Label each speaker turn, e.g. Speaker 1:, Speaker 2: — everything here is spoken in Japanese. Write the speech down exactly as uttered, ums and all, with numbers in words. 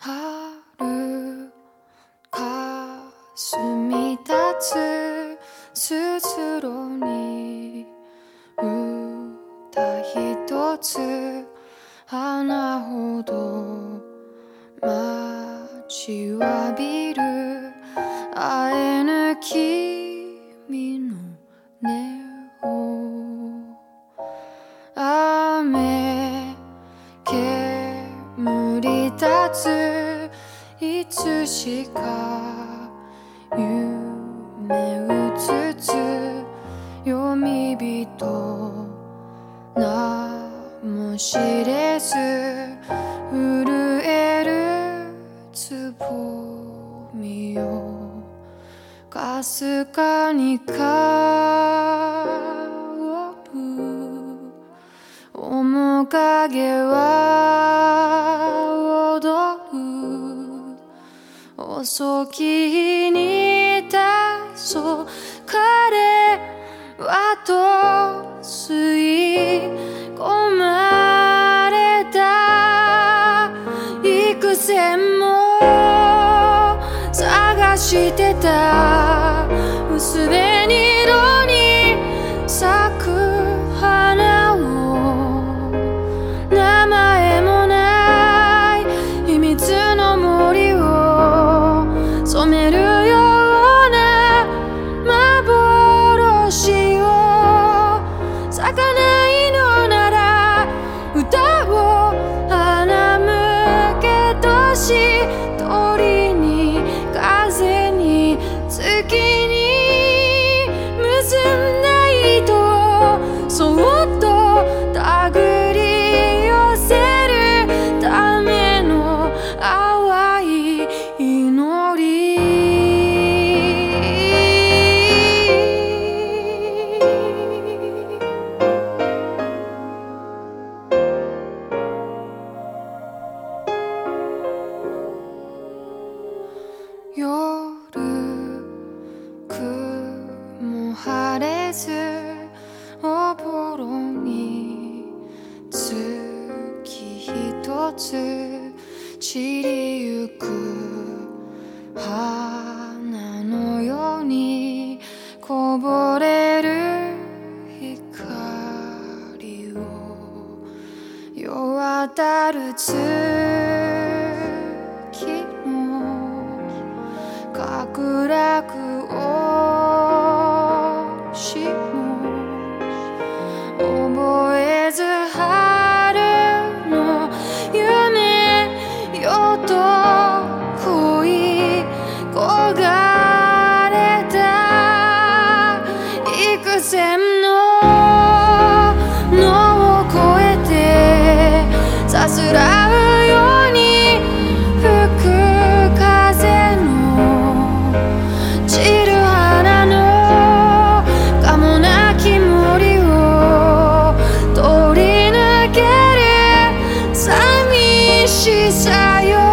Speaker 1: 春霞立つすずろに歌一つ花ほど待ちわびる会えぬ君の音雨煙立ついつしか夢うつつ読み人名も知れず震えるつぼみよかすかに香る面影は踊る遅き日に黄昏はと吸い込まれた幾千も探してた薄紅色に咲く花を名前もない秘密の森を染めるような幻を咲かないのなら歌を花向けとし鳥に風に月に結んだ糸をそっと手繰り寄せるための淡い祈り夜雲晴れずおぼろに月一つ散りゆく花のようにこぼれる光を夜渡る月の極楽星も覚えず春の夢よと恋焦がれた幾千の野を越えてさすらうように吹く風の散る花のかもなき森を通り抜ける寂しさよ